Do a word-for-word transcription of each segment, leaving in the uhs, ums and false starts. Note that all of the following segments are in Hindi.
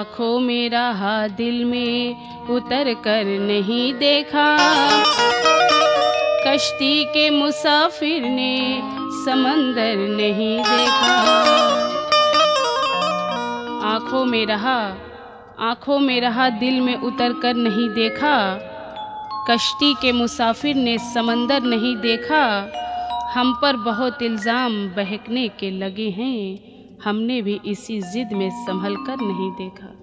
आँखों में रहा दिल में उतर कर नहीं देखा, कश्ती के मुसाफिर ने समंदर नहीं देखा। आँखों में रहा आँखों में रहा दिल में उतर कर नहीं देखा, कश्ती के मुसाफिर ने समंदर नहीं देखा। हम पर बहुत इल्ज़ाम बहकने के लगे हैं, हमने भी इसी जिद में संभल कर नहीं देखा।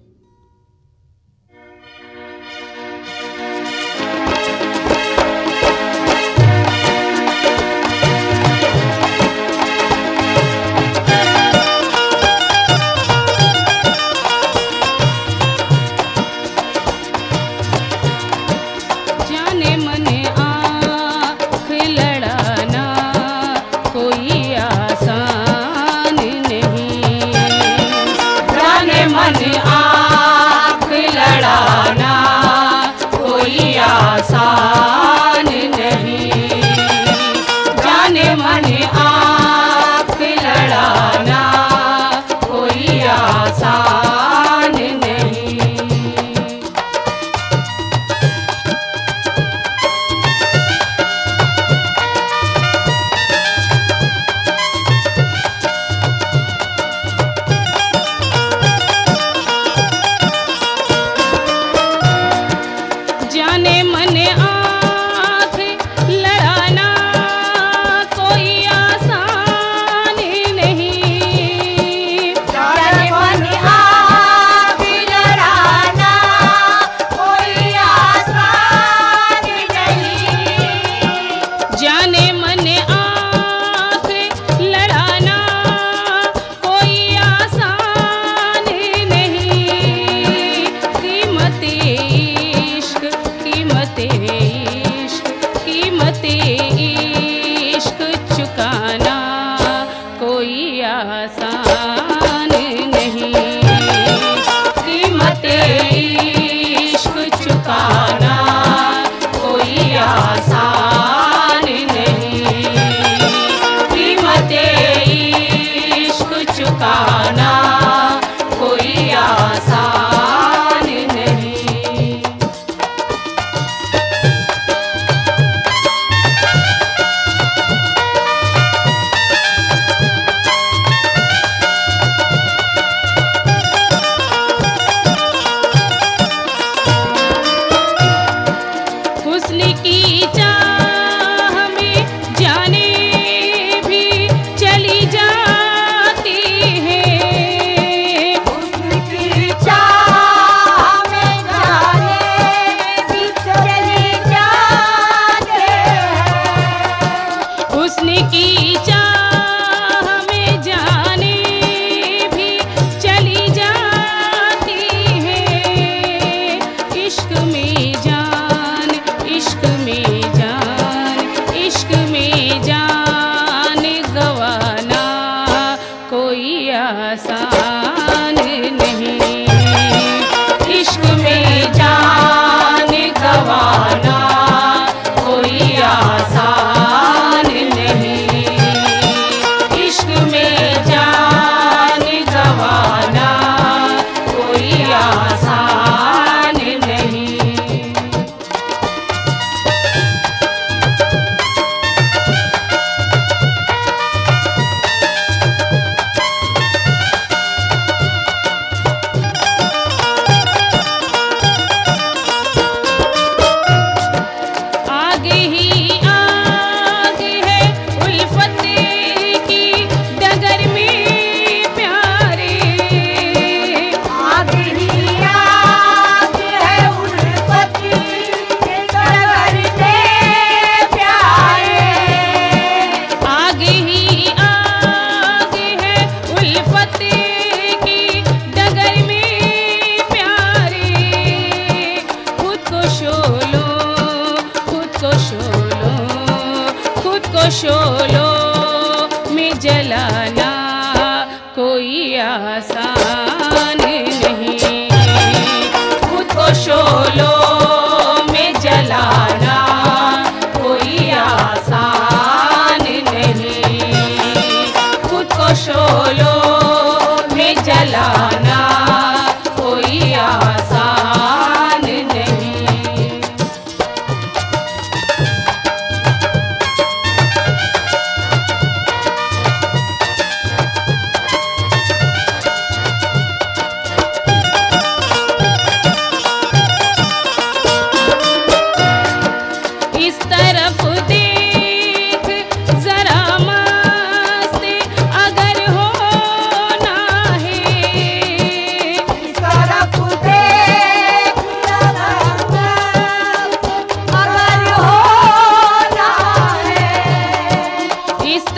जाने मन आँख लड़ाना कोई आसान नहीं, जाने मन आँख लड़ाना कोई आसान नहीं, जाने मन आँख लड़ाना कोई आसान नहीं। जाने मन आँख लड़ाना कोई आसान नहीं, जाने मन आँख लड़ाना कोई आसान नहीं, जाने मन आँख लड़ाना कोई आसान नहीं। कीमत इश्क कीमत इश्क कीमत इश्क चुकाना कोई आसान नहीं, कीमत इश्क चुकाना कोई आसान नहीं, कीमत इश्क चुकाना कोई आसान नहीं। हुस्न की चाह में जाने भी चली जाती है, हुस्न की चाह में जाने भी चली जाते हैं, हुस्न की चाह में जाने भी चली जाती है। इश्क में जान इश्क में जान इश्क में जान गवाना कोई आसान नहीं, इश्क में जान गवाना कोई आसान नहीं,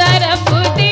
तरफ